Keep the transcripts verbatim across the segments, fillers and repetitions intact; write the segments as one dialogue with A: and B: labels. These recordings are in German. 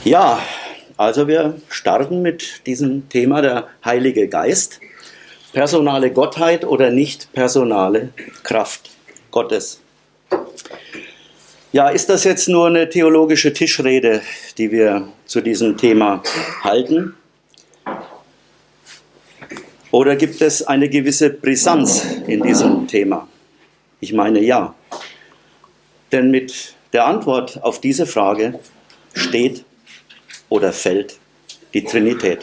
A: Ja, also wir starten mit diesem Thema der Heilige Geist. Personale Gottheit oder nicht personale Kraft Gottes. Ja, ist das jetzt nur eine theologische Tischrede, die wir zu diesem Thema halten? Oder gibt es eine gewisse Brisanz in diesem Thema? Ich meine ja. Denn mit der Antwort auf diese Frage steht oder fällt die Trinität.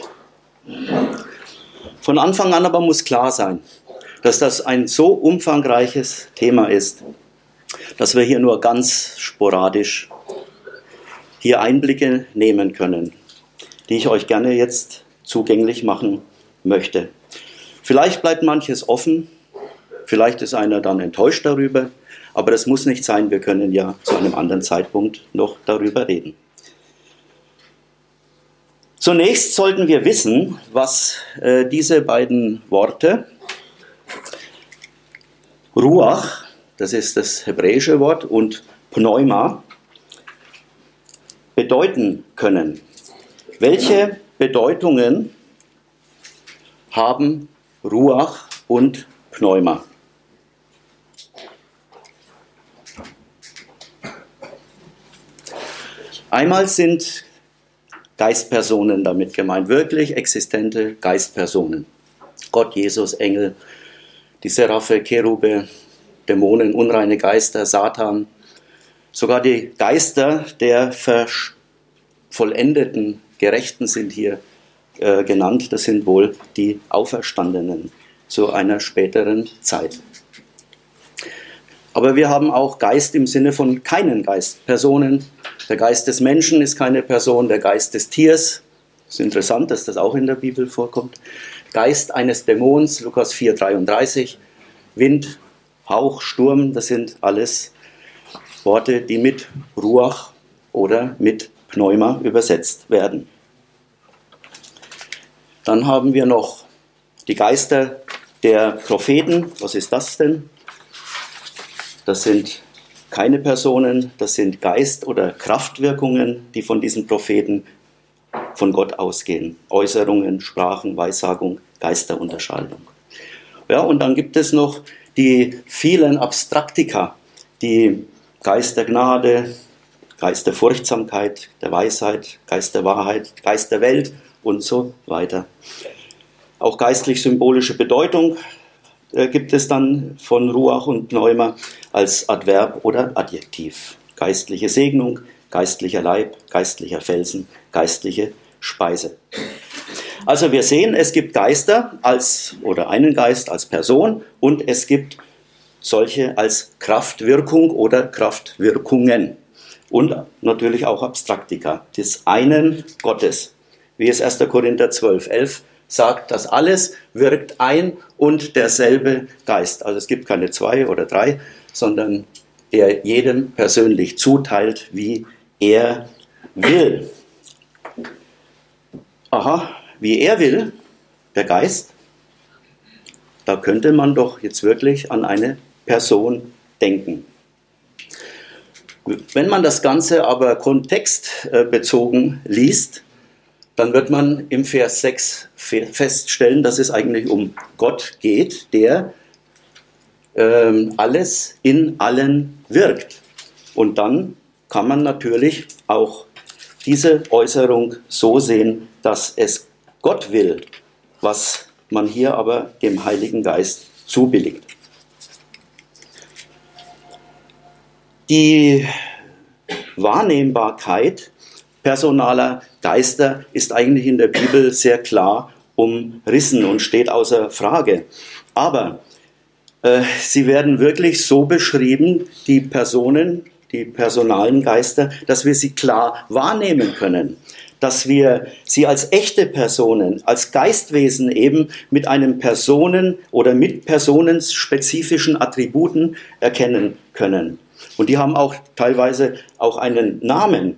A: Von Anfang an aber muss klar sein, dass das ein so umfangreiches Thema ist, dass wir hier nur ganz sporadisch hier Einblicke nehmen können, die ich euch gerne jetzt zugänglich machen möchte. Vielleicht bleibt manches offen, vielleicht ist einer dann enttäuscht darüber, aber das muss nicht sein, wir können ja zu einem anderen Zeitpunkt noch darüber reden. Zunächst sollten wir wissen, was äh, diese beiden Worte, Ruach, das ist das hebräische Wort, und Pneuma, bedeuten können. Welche Bedeutungen haben Ruach und Pneuma? Einmal sind Geistpersonen damit gemeint, wirklich existente Geistpersonen. Gott, Jesus, Engel, die Seraphe, Cherube, Dämonen, unreine Geister, Satan, sogar die Geister der vollendeten Gerechten sind hier äh, genannt. Das sind wohl die Auferstandenen zu einer späteren Zeit. Aber wir haben auch Geist im Sinne von keinen Geistpersonen. Der Geist des Menschen ist keine Person, der Geist des Tiers, es ist interessant, dass das auch in der Bibel vorkommt. Geist eines Dämons, Lukas vier dreiunddreißig, Wind, Hauch, Sturm, das sind alles Worte, die mit Ruach oder mit Pneuma übersetzt werden. Dann haben wir noch die Geister der Propheten. Was ist das denn? Das sind keine Personen, das sind Geist- oder Kraftwirkungen, die von diesen Propheten von Gott ausgehen. Äußerungen, Sprachen, Weissagung, Geisterunterscheidung. Ja, und dann gibt es noch die vielen Abstraktika, die Geist der Gnade, Geist der Furchtsamkeit, der Weisheit, Geist der Wahrheit, Geist der Welt und so weiter. Auch geistlich-symbolische Bedeutung äh, gibt es dann von Ruach und Pneuma als Adverb oder Adjektiv. Geistliche Segnung, geistlicher Leib, geistlicher Felsen, geistliche Speise. Also wir sehen, es gibt Geister als, oder einen Geist als Person und es gibt solche als Kraftwirkung oder Kraftwirkungen. Und natürlich auch Abstraktika, des einen Gottes. Wie es erster Korinther zwölf elf sagt, dass alles wirkt ein und derselbe Geist. Also es gibt keine zwei oder drei, sondern er jedem persönlich zuteilt, wie er will. Aha, wie er will, der Geist, da könnte man doch jetzt wirklich an eine Person denken. Wenn man das Ganze aber kontextbezogen liest, dann wird man im Vers sechs feststellen, dass es eigentlich um Gott geht, der ähm, alles in allen wirkt. Und dann kann man natürlich auch diese Äußerung so sehen, dass es Gott will, was man hier aber dem Heiligen Geist zubilligt. Die Wahrnehmbarkeit personaler Geister ist eigentlich in der Bibel sehr klar umrissen und steht außer Frage. Aber äh, sie werden wirklich so beschrieben, die Personen, die personalen Geister, dass wir sie klar wahrnehmen können. Dass wir sie als echte Personen, als Geistwesen eben mit einem Personen- oder mit personenspezifischen Attributen erkennen können. Und die haben auch teilweise auch einen Namen.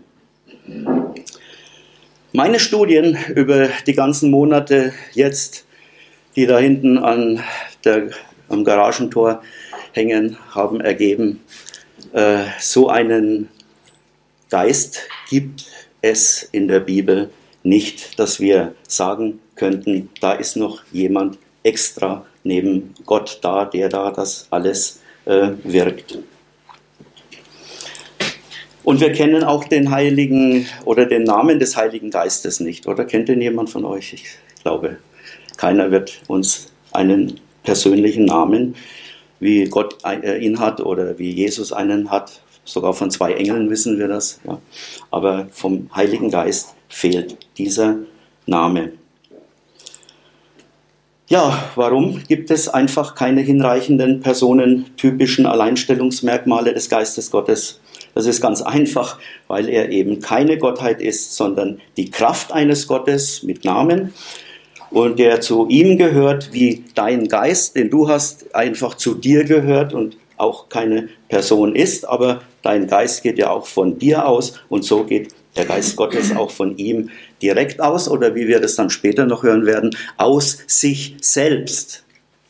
A: Meine Studien über die ganzen Monate jetzt, die da hinten an der, am Garagentor hängen, haben ergeben, äh, so einen Geist gibt es in der Bibel nicht, dass wir sagen könnten, da ist noch jemand extra neben Gott da, der da das alles äh, wirkt. Und wir kennen auch den Heiligen oder den Namen des Heiligen Geistes nicht. Oder kennt den jemand von euch? Ich glaube, keiner wird uns einen persönlichen Namen, wie Gott ihn hat oder wie Jesus einen hat. Sogar von zwei Engeln wissen wir das. Ja. Aber vom Heiligen Geist fehlt dieser Name. Ja, warum gibt es einfach keine hinreichenden personentypischen Alleinstellungsmerkmale des Geistes Gottes? Das ist ganz einfach, weil er eben keine Gottheit ist, sondern die Kraft eines Gottes mit Namen und der zu ihm gehört, wie dein Geist, den du hast, einfach zu dir gehört und auch keine Person ist, aber dein Geist geht ja auch von dir aus und so geht der Geist Gottes auch von ihm direkt aus oder wie wir das dann später noch hören werden, aus sich selbst.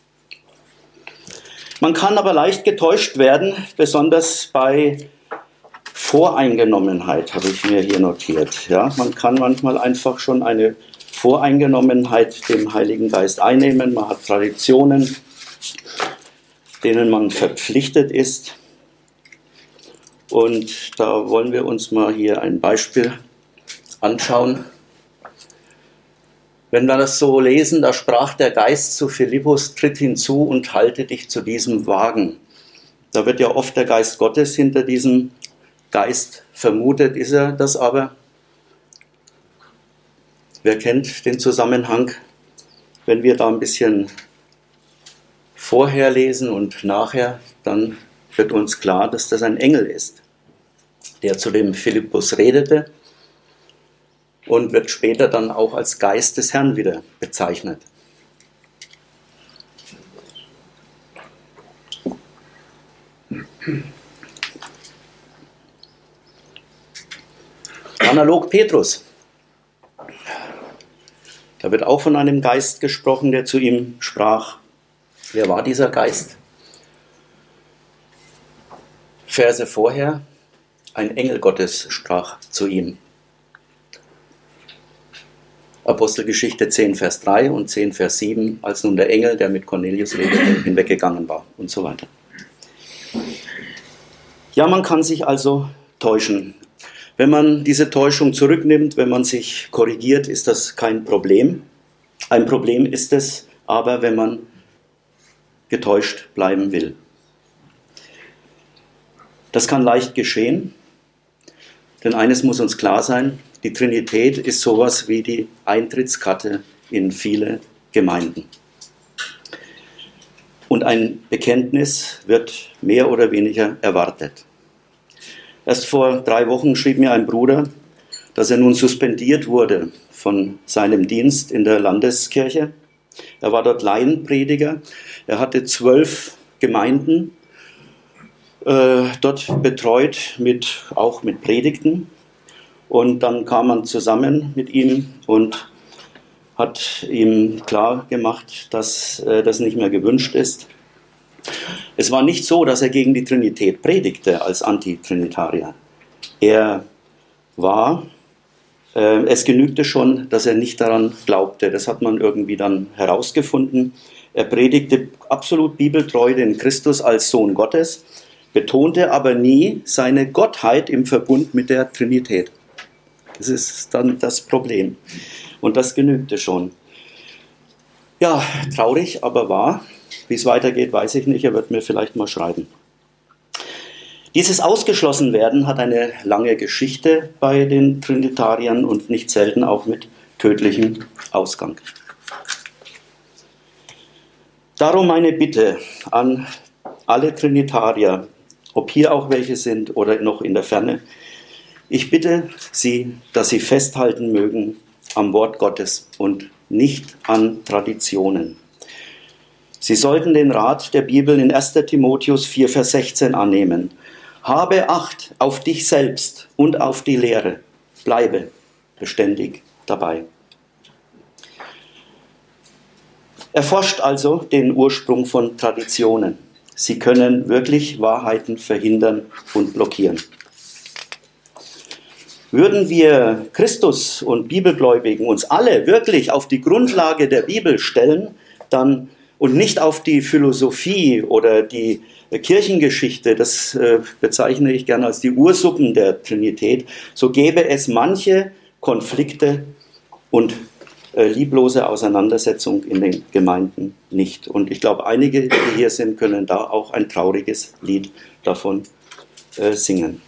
A: Man kann aber leicht getäuscht werden, besonders bei Voreingenommenheit, habe ich mir hier notiert. Ja, man kann manchmal einfach schon eine Voreingenommenheit dem Heiligen Geist einnehmen. Man hat Traditionen, denen man verpflichtet ist. Und da wollen wir uns mal hier ein Beispiel anschauen. Wenn wir das so lesen, da sprach der Geist zu Philippus, tritt hinzu und halte dich zu diesem Wagen. Da wird ja oft der Geist Gottes hinter diesem Geist vermutet, ist er das aber. Wer kennt den Zusammenhang? Wenn wir da ein bisschen vorher lesen und nachher, dann wird uns klar, dass das ein Engel ist, der zu dem Philippus redete und wird später dann auch als Geist des Herrn wieder bezeichnet. Analog Petrus. Da wird auch von einem Geist gesprochen, der zu ihm sprach. Wer war dieser Geist? Verse vorher, ein Engel Gottes sprach zu ihm. Apostelgeschichte zehn, Vers drei und zehn, Vers sieben, als nun der Engel, der mit Cornelius redete, hinweggegangen war und so weiter. Ja, man kann sich also täuschen. Wenn man diese Täuschung zurücknimmt, wenn man sich korrigiert, ist das kein Problem. Ein Problem ist es aber, wenn man getäuscht bleiben will. Das kann leicht geschehen, denn eines muss uns klar sein, die Trinität ist sowas wie die Eintrittskarte in viele Gemeinden. Und ein Bekenntnis wird mehr oder weniger erwartet. Erst vor drei Wochen schrieb mir ein Bruder, dass er nun suspendiert wurde von seinem Dienst in der Landeskirche. Er war dort Laienprediger. Er hatte zwölf Gemeinden äh, dort betreut, mit, auch mit Predigten. Und dann kam man zusammen mit ihm und hat ihm klar gemacht, dass äh, das nicht mehr gewünscht ist. Es war nicht so, dass er gegen die Trinität predigte als Antitrinitarier. Er war, äh, es genügte schon, dass er nicht daran glaubte. Das hat man irgendwie dann herausgefunden. Er predigte absolut bibeltreu den Christus als Sohn Gottes, betonte aber nie seine Gottheit im Verbund mit der Trinität. Das ist dann das Problem. Und das genügte schon. Ja, traurig, aber wahr. Wie es weitergeht, weiß ich nicht. Er wird mir vielleicht mal schreiben. Dieses Ausgeschlossenwerden hat eine lange Geschichte bei den Trinitariern und nicht selten auch mit tödlichem Ausgang. Darum meine Bitte an alle Trinitarier, ob hier auch welche sind oder noch in der Ferne. Ich bitte Sie, dass Sie festhalten mögen am Wort Gottes und nicht an Traditionen. Sie sollten den Rat der Bibel in erster Timotheus vier, Vers sechzehn annehmen. Habe Acht auf dich selbst und auf die Lehre. Bleibe beständig dabei. Erforscht also den Ursprung von Traditionen. Sie können wirklich Wahrheiten verhindern und blockieren. Würden wir Christus und Bibelgläubigen uns alle wirklich auf die Grundlage der Bibel stellen, dann und nicht auf die Philosophie oder die Kirchengeschichte, das äh, bezeichne ich gerne als die Ursuppen der Trinität, so gäbe es manche Konflikte und äh, lieblose Auseinandersetzung in den Gemeinden nicht. Und ich glaube, einige, die hier sind, können da auch ein trauriges Lied davon äh, singen.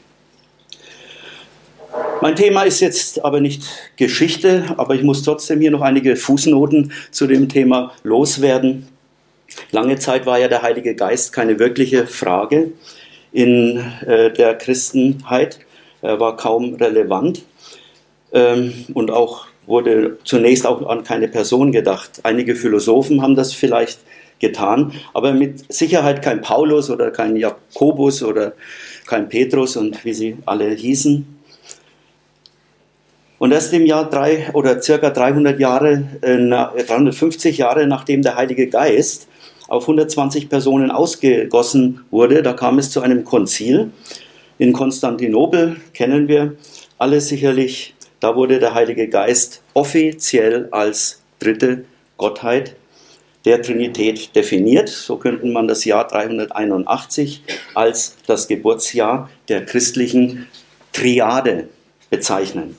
A: Mein Thema ist jetzt aber nicht Geschichte, aber ich muss trotzdem hier noch einige Fußnoten zu dem Thema loswerden. Lange Zeit war ja der Heilige Geist keine wirkliche Frage in äh, der Christenheit. Er war kaum relevant ähm, und auch wurde zunächst auch an keine Person gedacht. Einige Philosophen haben das vielleicht getan, aber mit Sicherheit kein Paulus oder kein Jakobus oder kein Petrus und wie sie alle hießen. Und erst im Jahr drei oder circa dreihundert Jahre, äh, dreihundertfünfzig Jahre nachdem der Heilige Geist auf hundertzwanzig Personen ausgegossen wurde, da kam es zu einem Konzil in Konstantinopel, kennen wir alle sicherlich. Da wurde der Heilige Geist offiziell als dritte Gottheit der Trinität definiert. So könnte man das Jahr dreihunderteinundachtzig als das Geburtsjahr der christlichen Triade bezeichnen.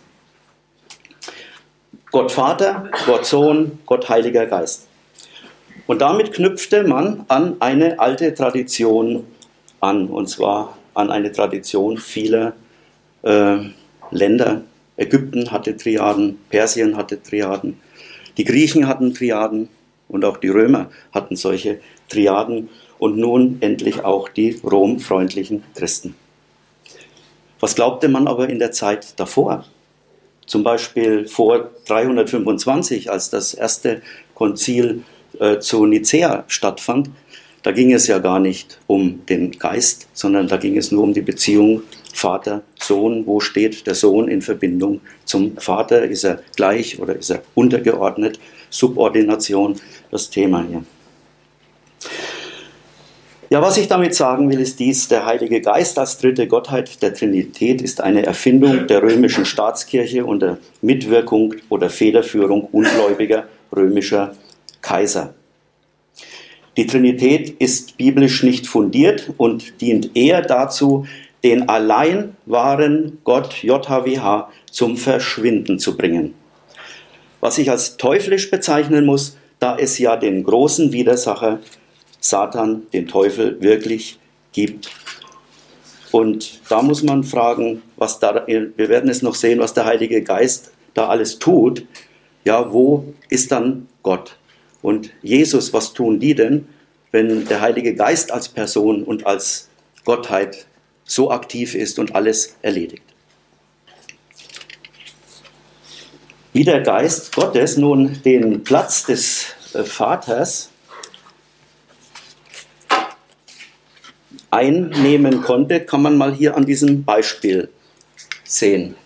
A: Gott Vater, Gott Sohn, Gott Heiliger Geist. Und damit knüpfte man an eine alte Tradition an, und zwar an eine Tradition vieler äh, Länder. Ägypten hatte Triaden, Persien hatte Triaden, die Griechen hatten Triaden und auch die Römer hatten solche Triaden und nun endlich auch die romfreundlichen Christen. Was glaubte man aber in der Zeit davor? Zum Beispiel vor dreihundertfünfundzwanzig, als das erste Konzil äh, zu Nicäa stattfand, da ging es ja gar nicht um den Geist, sondern da ging es nur um die Beziehung Vater, Sohn. Wo steht der Sohn in Verbindung zum Vater? Ist er gleich oder ist er untergeordnet? Subordination, das Thema hier. Ja, was ich damit sagen will, ist dies: Der Heilige Geist als dritte Gottheit der Trinität ist eine Erfindung der römischen Staatskirche unter Mitwirkung oder Federführung ungläubiger römischer Kaiser. Die Trinität ist biblisch nicht fundiert und dient eher dazu, den allein wahren Gott J H W H zum Verschwinden zu bringen. Was ich als teuflisch bezeichnen muss, da es ja den großen Widersacher Satan, den Teufel, wirklich gibt. Und da muss man fragen, was da, wir werden es noch sehen, was der Heilige Geist da alles tut. Ja, wo ist dann Gott? Und Jesus, was tun die denn, wenn der Heilige Geist als Person und als Gottheit so aktiv ist und alles erledigt? Wie der Geist Gottes nun den Platz des Vaters einnehmen konnte, kann man mal hier an diesem Beispiel sehen.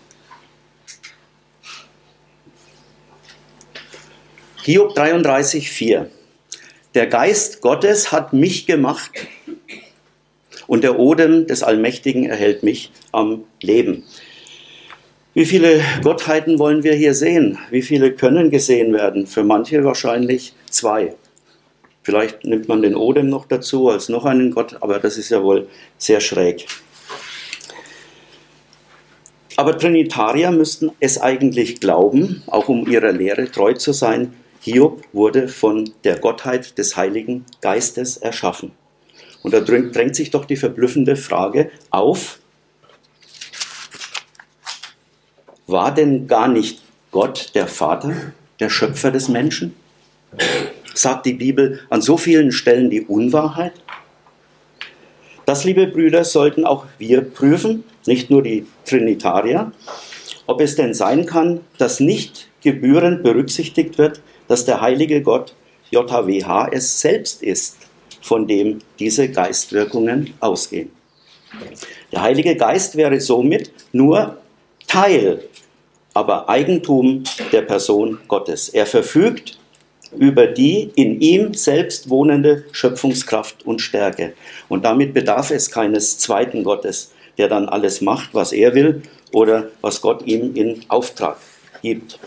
A: Hiob dreiunddreißig, vier. Der Geist Gottes hat mich gemacht und der Odem des Allmächtigen erhält mich am Leben. Wie viele Gottheiten wollen wir hier sehen? Wie viele können gesehen werden? Für manche wahrscheinlich zwei. Vielleicht nimmt man den Odem noch dazu als noch einen Gott, aber das ist ja wohl sehr schräg. Aber Trinitarier müssten es eigentlich glauben, auch um ihrer Lehre treu zu sein. Hiob wurde von der Gottheit des Heiligen Geistes erschaffen. Und da drängt sich doch die verblüffende Frage auf: War denn gar nicht Gott der Vater, der Schöpfer des Menschen? Sagt die Bibel an so vielen Stellen die Unwahrheit? Das, liebe Brüder, sollten auch wir prüfen, nicht nur die Trinitarier, ob es denn sein kann, dass nicht gebührend berücksichtigt wird, dass der heilige Gott J H W H es selbst ist, von dem diese Geistwirkungen ausgehen. Der Heilige Geist wäre somit nur Teil, aber Eigentum der Person Gottes. Er verfügt über die in ihm selbst wohnende Schöpfungskraft und Stärke. Und damit bedarf es keines zweiten Gottes, der dann alles macht, was er will, oder was Gott ihm in Auftrag gibt.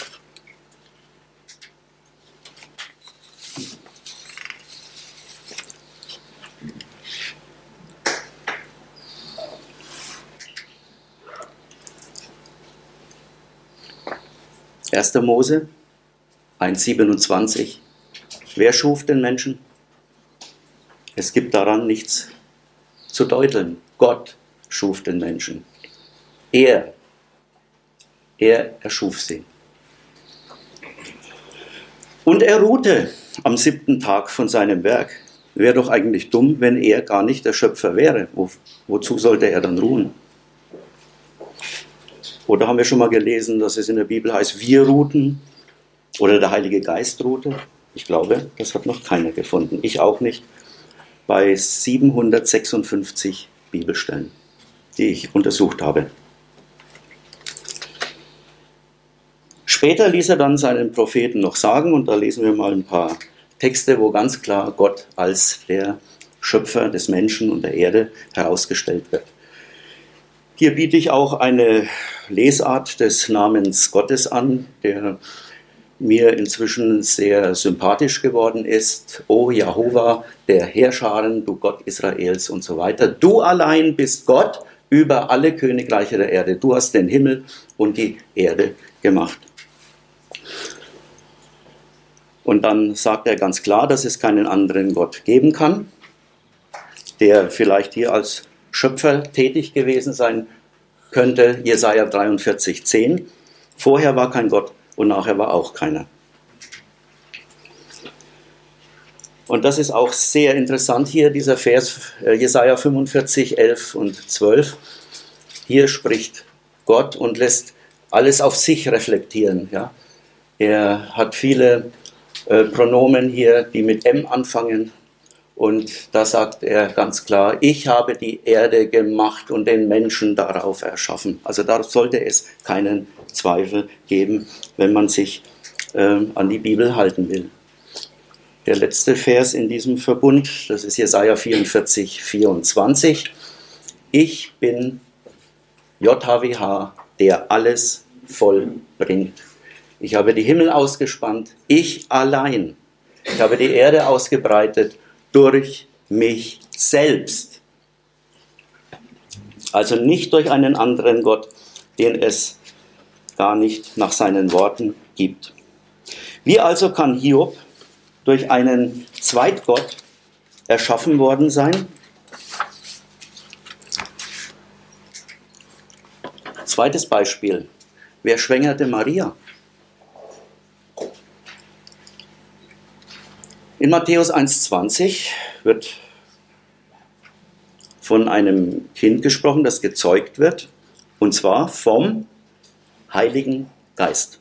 A: erster Mose eins siebenundzwanzig. Wer schuf den Menschen? Es gibt daran nichts zu deuteln. Gott schuf den Menschen. Er, er erschuf sie. Und er ruhte am siebten Tag von seinem Werk. Wäre doch eigentlich dumm, wenn er gar nicht der Schöpfer wäre. Wo, wozu sollte er dann ruhen? Oder haben wir schon mal gelesen, dass es in der Bibel heißt, wir ruhten oder der Heilige Geist ruhte? Ich glaube, das hat noch keiner gefunden. Ich auch nicht. Bei siebenhundertsechsundfünfzig Bibelstellen, die ich untersucht habe. Später ließ er dann seinen Propheten noch sagen, und da lesen wir mal ein paar Texte, wo ganz klar Gott als der Schöpfer des Menschen und der Erde herausgestellt wird. Hier biete ich auch eine Lesart des Namens Gottes an, der mir inzwischen sehr sympathisch geworden ist. O Jehova, der Heerscharen, du Gott Israels und so weiter. Du allein bist Gott über alle Königreiche der Erde. Du hast den Himmel und die Erde gemacht. Und dann sagt er ganz klar, dass es keinen anderen Gott geben kann, der vielleicht hier als Schöpfer tätig gewesen sein könnte. Jesaja dreiundvierzig, zehn. Vorher war kein Gott und nachher war auch keiner. Und das ist auch sehr interessant hier, dieser Vers, Jesaja fünfundvierzig, elf und zwölf. Hier spricht Gott und lässt alles auf sich reflektieren. Ja? Er hat viele äh, Pronomen hier, die mit M anfangen. Und da sagt er ganz klar, ich habe die Erde gemacht und den Menschen darauf erschaffen. Also da sollte es keinen Zweifel geben, wenn man sich äh, an die Bibel halten will. Der letzte Vers in diesem Verbund, das ist Jesaja vierundvierzig, vierundzwanzig. Ich bin J H W H, der alles vollbringt. Ich habe die Himmel ausgespannt, ich allein. Ich habe die Erde ausgebreitet, durch mich selbst. Also nicht durch einen anderen Gott, den es gar nicht nach seinen Worten gibt. Wie also kann Hiob durch einen Zweitgott erschaffen worden sein? Zweites Beispiel. Wer schwängerte Maria? In Matthäus eins zwanzig wird von einem Kind gesprochen, das gezeugt wird, und zwar vom Heiligen Geist.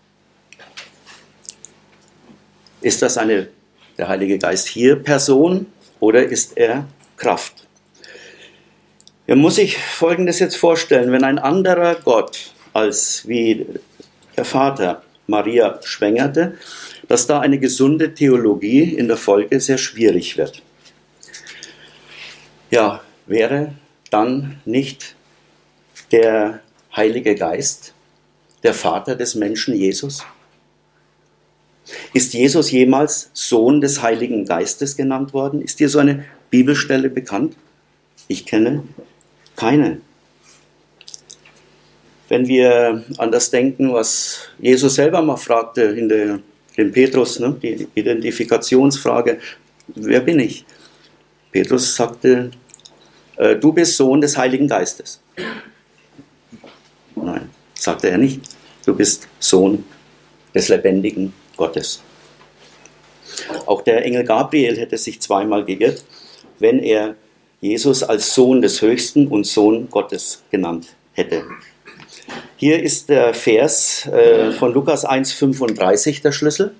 A: Ist das eine, der Heilige Geist hier Person oder ist er Kraft? Man muss sich Folgendes jetzt vorstellen, wenn ein anderer Gott als wie der Vater Maria schwängerte, dass da eine gesunde Theologie in der Folge sehr schwierig wird. Ja, wäre dann nicht der Heilige Geist der Vater des Menschen Jesus? Ist Jesus jemals Sohn des Heiligen Geistes genannt worden? Ist dir so eine Bibelstelle bekannt? Ich kenne keine. Wenn wir an das denken, was Jesus selber mal fragte in der den Petrus, ne, die Identifikationsfrage, wer bin ich? Petrus sagte, äh, du bist Sohn des Heiligen Geistes. Nein, sagte er nicht, du bist Sohn des lebendigen Gottes. Auch der Engel Gabriel hätte sich zweimal geirrt, wenn er Jesus als Sohn des Höchsten und Sohn Gottes genannt hätte. Hier ist der Vers äh, von Lukas eins fünfunddreißig der Schlüssel.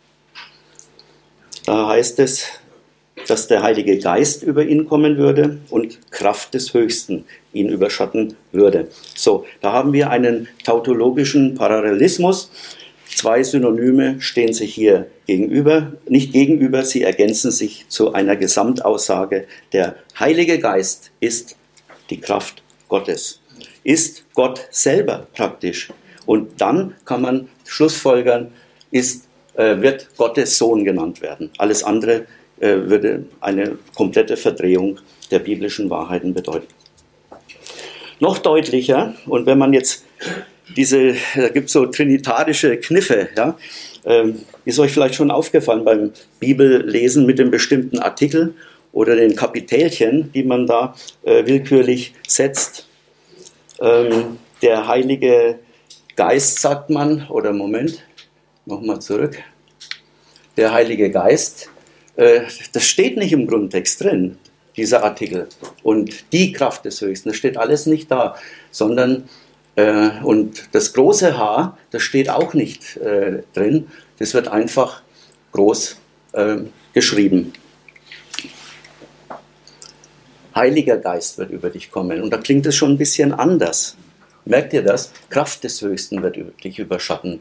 A: Da heißt es, dass der Heilige Geist über ihn kommen würde und Kraft des Höchsten ihn überschatten würde. So, da haben wir einen tautologischen Parallelismus. Zwei Synonyme stehen sich hier gegenüber, nicht gegenüber, sie ergänzen sich zu einer Gesamtaussage. Der Heilige Geist ist die Kraft Gottes. ist Gott selber praktisch. Und dann kann man schlussfolgern, ist, äh, wird Gottes Sohn genannt werden. Alles andere äh, würde eine komplette Verdrehung der biblischen Wahrheiten bedeuten. Noch deutlicher, und wenn man jetzt diese, da gibt es so trinitarische Kniffe, ja, ähm, ist euch vielleicht schon aufgefallen beim Bibellesen mit dem bestimmten Artikel oder den Kapitelchen, die man da äh, willkürlich setzt. Ähm, der Heilige Geist, sagt man, oder Moment, nochmal zurück. Der Heilige Geist, äh, das steht nicht im Grundtext drin, dieser Artikel. Und die Kraft des Höchsten, das steht alles nicht da, sondern, äh, und das große H, das steht auch nicht äh, drin, das wird einfach groß äh, geschrieben. Heiliger Geist wird über dich kommen. Und da klingt es schon ein bisschen anders. Merkt ihr das? Kraft des Höchsten wird dich überschatten.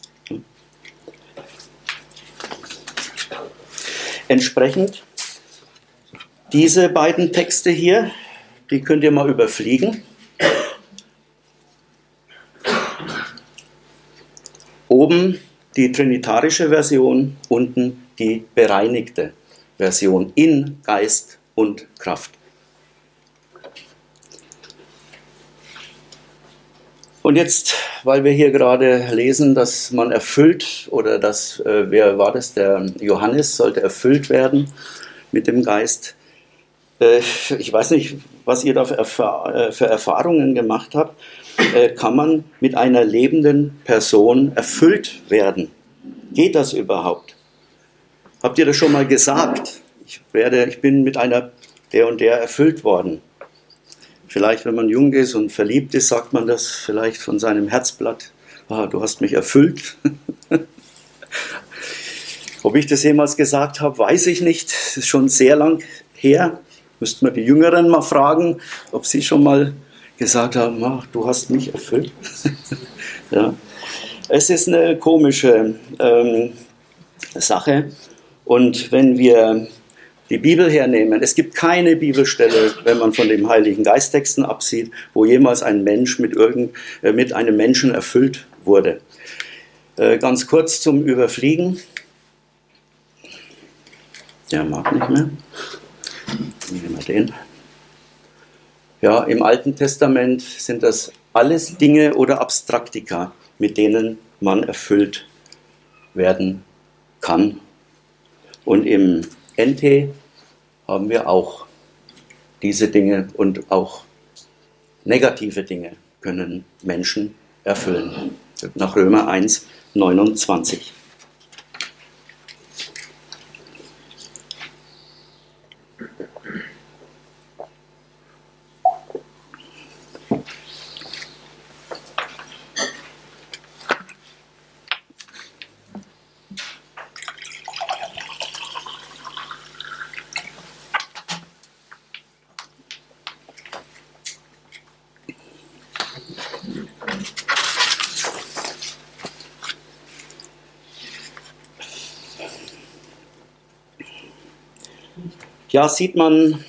A: Entsprechend, diese beiden Texte hier, die könnt ihr mal überfliegen. Oben die trinitarische Version, unten die bereinigte Version in Geist und Kraft. Und jetzt, weil wir hier gerade lesen, dass man erfüllt, oder dass, äh, wer war das, der Johannes sollte erfüllt werden mit dem Geist. Äh, ich weiß nicht, was ihr da für, Erfahr äh, für Erfahrungen gemacht habt. Äh, kann man mit einer lebenden Person erfüllt werden? Geht das überhaupt? Habt ihr das schon mal gesagt? Ich, werde, ich bin mit einer der und der erfüllt worden. Vielleicht, wenn man jung ist und verliebt ist, sagt man das vielleicht von seinem Herzblatt. Ah, du hast mich erfüllt. Ob ich das jemals gesagt habe, weiß ich nicht. Das ist schon sehr lang her. Müssten wir die Jüngeren mal fragen, ob sie schon mal gesagt haben, ach, du hast mich erfüllt. Ja. Es ist eine komische ähm, Sache. Und wenn wir die Bibel hernehmen, es gibt keine Bibelstelle, wenn man von den Heiligen Geisttexten absieht, wo jemals ein Mensch mit, irgend, äh, mit einem Menschen erfüllt wurde. Äh, ganz kurz zum Überfliegen. Der mag nicht mehr. Nehmen wir den. Ja, im Alten Testament sind das alles Dinge oder Abstraktika, mit denen man erfüllt werden kann. Und im N T haben wir auch diese Dinge, und auch negative Dinge können Menschen erfüllen. Nach Römer eins, neunundzwanzig. Ja, sieht man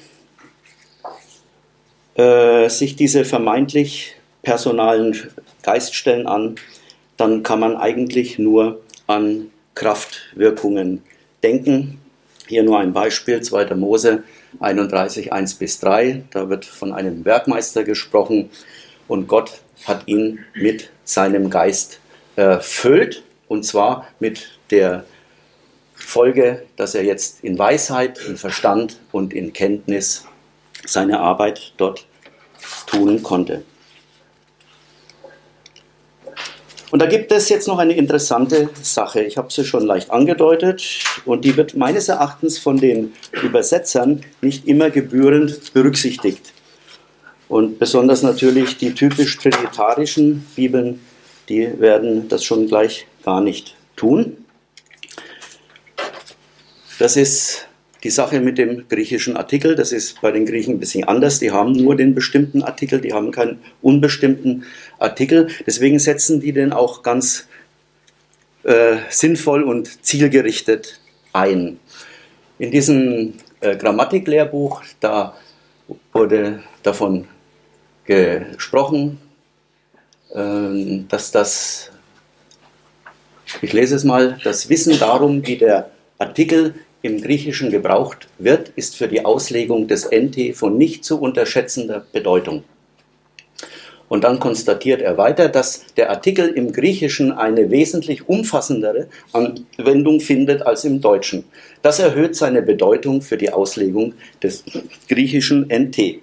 A: äh, sich diese vermeintlich personalen Geiststellen an, dann kann man eigentlich nur an Kraftwirkungen denken. Hier nur ein Beispiel, zweiter Mose einunddreißig, eins bis drei. Da wird von einem Werkmeister gesprochen und Gott hat ihn mit seinem Geist erfüllt, und zwar mit der Folge, dass er jetzt in Weisheit, in Verstand und in Kenntnis seine Arbeit dort tun konnte. Und da gibt es jetzt noch eine interessante Sache. Ich habe sie schon leicht angedeutet, und die wird meines Erachtens von den Übersetzern nicht immer gebührend berücksichtigt. Und besonders natürlich die typisch trinitarischen Bibeln, die werden das schon gleich gar nicht tun. Das ist die Sache mit dem griechischen Artikel. Das ist bei den Griechen ein bisschen anders. Die haben nur den bestimmten Artikel, die haben keinen unbestimmten Artikel. Deswegen setzen die den auch ganz äh, sinnvoll und zielgerichtet ein. In diesem äh, Grammatiklehrbuch, da wurde davon gesprochen, äh, dass das, ich lese es mal, das Wissen darum, wie der Artikel im Griechischen gebraucht wird, ist für die Auslegung des N T von nicht zu unterschätzender Bedeutung. Und dann konstatiert er weiter, dass der Artikel im Griechischen eine wesentlich umfassendere Anwendung findet als im Deutschen. Das erhöht seine Bedeutung für die Auslegung des griechischen N T.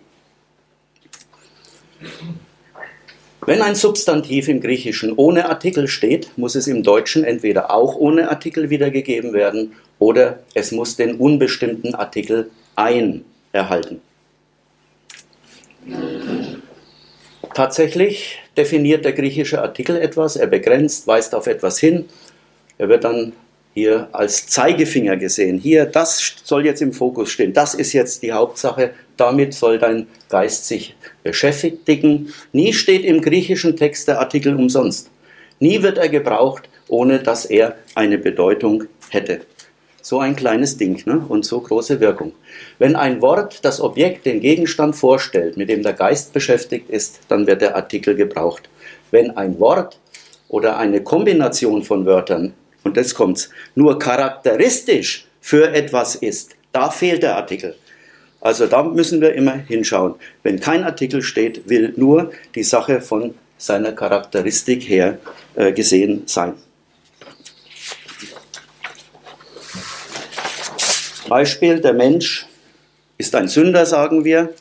A: Wenn ein Substantiv im Griechischen ohne Artikel steht, muss es im Deutschen entweder auch ohne Artikel wiedergegeben werden oder es muss den unbestimmten Artikel ein erhalten. Tatsächlich definiert der griechische Artikel etwas, er begrenzt, weist auf etwas hin. Er wird dann hier als Zeigefinger gesehen. Hier, das soll jetzt im Fokus stehen, das ist jetzt die Hauptsache, damit soll dein Geist sich beschäftigen. Nie steht im griechischen Text der Artikel umsonst. Nie wird er gebraucht, ohne dass er eine Bedeutung hätte. So ein kleines Ding, ne? Und so große Wirkung. Wenn ein Wort das Objekt, den Gegenstand vorstellt, mit dem der Geist beschäftigt ist, dann wird der Artikel gebraucht. Wenn ein Wort oder eine Kombination von Wörtern, und jetzt kommt's, nur charakteristisch für etwas ist, da fehlt der Artikel. Also da müssen wir immer hinschauen. Wenn kein Artikel steht, will nur die Sache von seiner Charakteristik her äh, gesehen sein. Beispiel, der Mensch ist ein Sünder, sagen wir.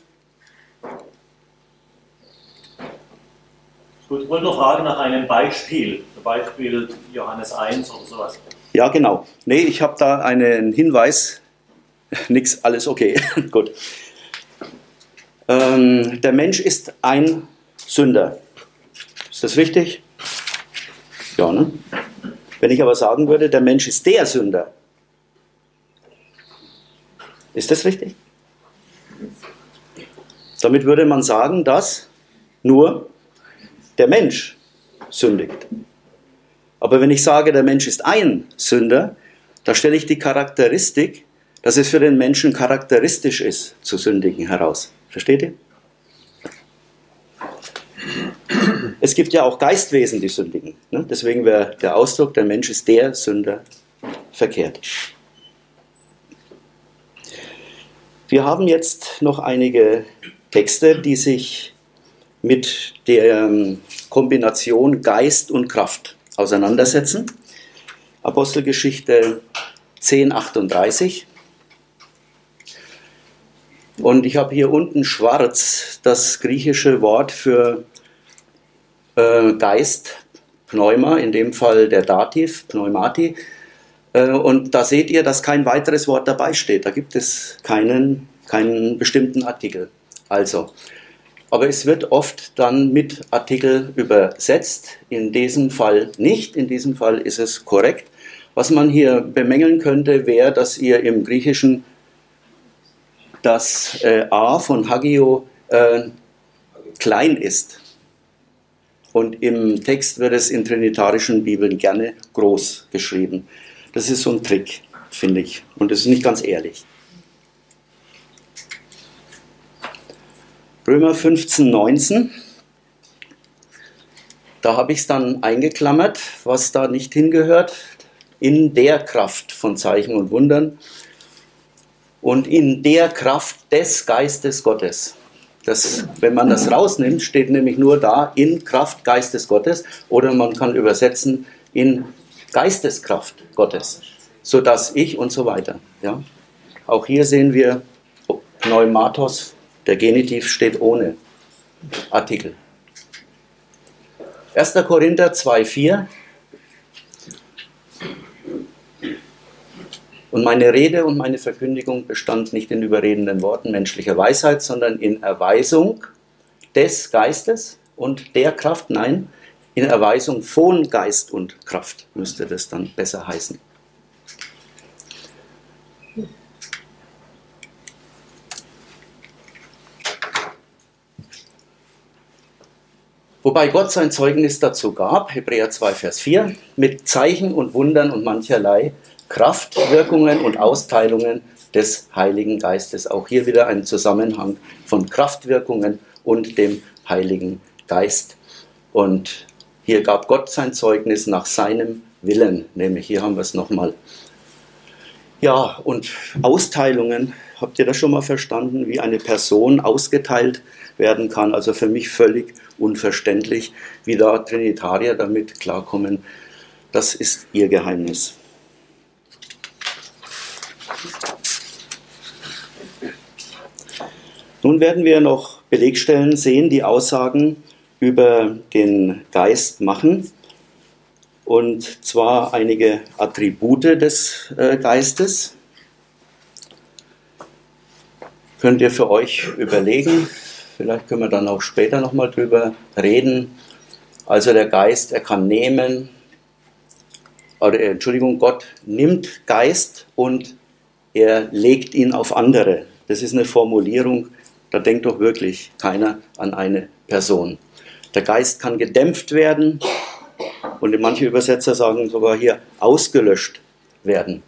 B: Ich wollte nur fragen nach einem Beispiel, zum Beispiel Johannes eins oder sowas.
A: Ja, genau. Nee, ich habe da einen Hinweis. Nix, alles okay. Gut. Ähm, der Mensch ist ein Sünder. Ist das richtig? Ja, ne? Wenn ich aber sagen würde, der Mensch ist der Sünder. Ist das richtig? Damit würde man sagen, dass nur der Mensch sündigt. Aber wenn ich sage, der Mensch ist ein Sünder, da stelle ich die Charakteristik, dass es für den Menschen charakteristisch ist, zu sündigen, heraus. Versteht ihr? Es gibt ja auch Geistwesen, die sündigen. Ne? Deswegen wäre der Ausdruck, der Mensch ist der Sünder, verkehrt. Wir haben jetzt noch einige Texte, die sich mit der Kombination Geist und Kraft auseinandersetzen. Apostelgeschichte zehn achtunddreißig. Und ich habe hier unten schwarz das griechische Wort für äh, Geist, Pneuma, in dem Fall der Dativ, Pneumati. Und da seht ihr, dass kein weiteres Wort dabei steht. Da gibt es keinen, keinen bestimmten Artikel. Also, aber es wird oft dann mit Artikel übersetzt. In diesem Fall nicht. In diesem Fall ist es korrekt. Was man hier bemängeln könnte, wäre, dass ihr im Griechischen das äh, A von Hagio äh, klein ist. Und im Text wird es in trinitarischen Bibeln gerne groß geschrieben. Das ist so ein Trick, finde ich. Und das ist nicht ganz ehrlich. Römer fünfzehn neunzehn. Da habe ich es dann eingeklammert, was da nicht hingehört. In der Kraft von Zeichen und Wundern. Und in der Kraft des Geistes Gottes. Das, wenn man das rausnimmt, steht nämlich nur da, in Kraft Geistes Gottes. Oder man kann übersetzen, in Geisteskraft Gottes, sodass ich und so weiter. Ja? Auch hier sehen wir Pneumatos, der Genitiv steht ohne Artikel. erster Korinther zwei vier. Und meine Rede und meine Verkündigung bestand nicht in überredenden Worten menschlicher Weisheit, sondern in Erweisung des Geistes und der Kraft, nein, in Erweisung von Geist und Kraft müsste das dann besser heißen. Wobei Gott sein Zeugnis dazu gab, Hebräer zwei Vers vier, mit Zeichen und Wundern und mancherlei Kraftwirkungen und Austeilungen des Heiligen Geistes. Auch hier wieder ein Zusammenhang von Kraftwirkungen und dem Heiligen Geist. Und hier gab Gott sein Zeugnis nach seinem Willen, nämlich hier haben wir es nochmal. Ja, und Austeilungen, habt ihr das schon mal verstanden, wie eine Person ausgeteilt werden kann? Also für mich völlig unverständlich, wie da Trinitarier damit klarkommen. Das ist ihr Geheimnis. Nun werden wir noch Belegstellen sehen, die Aussagen über den Geist machen. Und zwar einige Attribute des äh, Geistes. Könnt ihr für euch überlegen. Vielleicht können wir dann auch später nochmal drüber reden. Also der Geist, er kann nehmen. Oder, Entschuldigung, Gott nimmt Geist und er legt ihn auf andere. Das ist eine Formulierung, da denkt doch wirklich keiner an eine Person. Der Geist kann gedämpft werden. Und manche Übersetzer sagen sogar hier ausgelöscht werden.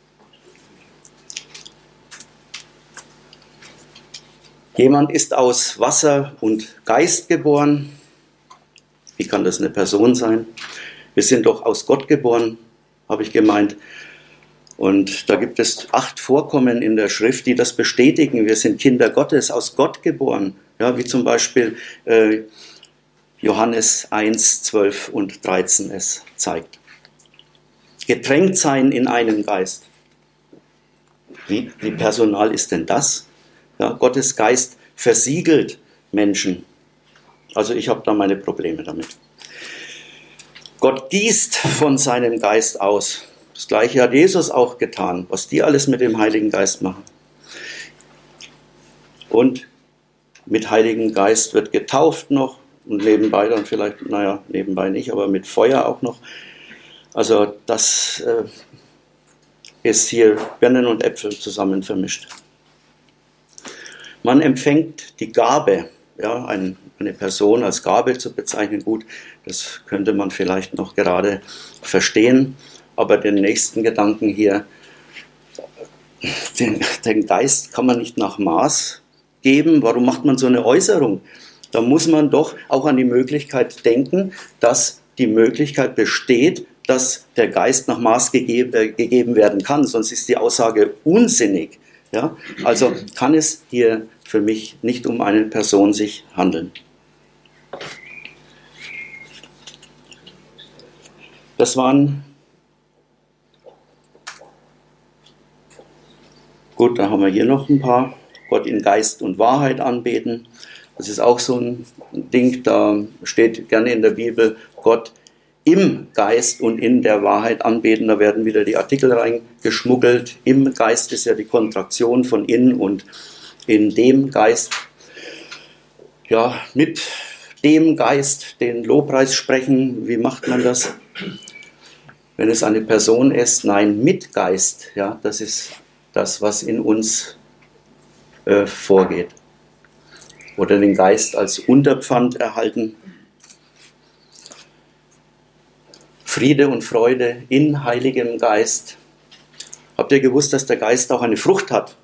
A: Jemand ist aus Wasser und Geist geboren. Wie kann das eine Person sein? Wir sind doch aus Gott geboren, habe ich gemeint. Und da gibt es acht Vorkommen in der Schrift, die das bestätigen. Wir sind Kinder Gottes, aus Gott geboren. Ja, wie zum Beispiel äh, Johannes eins, zwölf und dreizehn es zeigt. Getränkt sein in einem Geist. Wie, wie personal ist denn das? Ja, Gottes Geist versiegelt Menschen. Also ich habe da meine Probleme damit. Gott gießt von seinem Geist aus. Das Gleiche hat Jesus auch getan, was die alles mit dem Heiligen Geist machen. Und mit Heiligen Geist wird getauft noch. Und nebenbei dann vielleicht, naja, nebenbei nicht, aber mit Feuer auch noch. Also das äh, ist hier Birnen und Äpfel zusammen vermischt. Man empfängt die Gabe, ja, ein, eine Person als Gabe zu bezeichnen, gut, das könnte man vielleicht noch gerade verstehen, aber den nächsten Gedanken hier, den, den Geist kann man nicht nach Maß geben. Warum macht man so eine Äußerung? Da muss man doch auch an die Möglichkeit denken, dass die Möglichkeit besteht, dass der Geist nach Maß gegeben, äh, gegeben werden kann, sonst ist die Aussage unsinnig. Ja? Also kann es hier für mich nicht um eine Person sich handeln. Das waren, gut, da haben wir hier noch ein paar, Gott in Geist und Wahrheit anbeten. Das ist auch so ein Ding, da steht gerne in der Bibel, Gott im Geist und in der Wahrheit anbeten. Da werden wieder die Artikel reingeschmuggelt. Im Geist ist ja die Kontraktion von in und in dem Geist. Ja, mit dem Geist den Lobpreis sprechen. Wie macht man das? Wenn es eine Person ist, nein, mit Geist. Ja, das ist das, was in uns äh, vorgeht. Oder den Geist als Unterpfand erhalten. Friede und Freude in Heiligem Geist. Habt ihr gewusst, dass der Geist auch eine Frucht hat?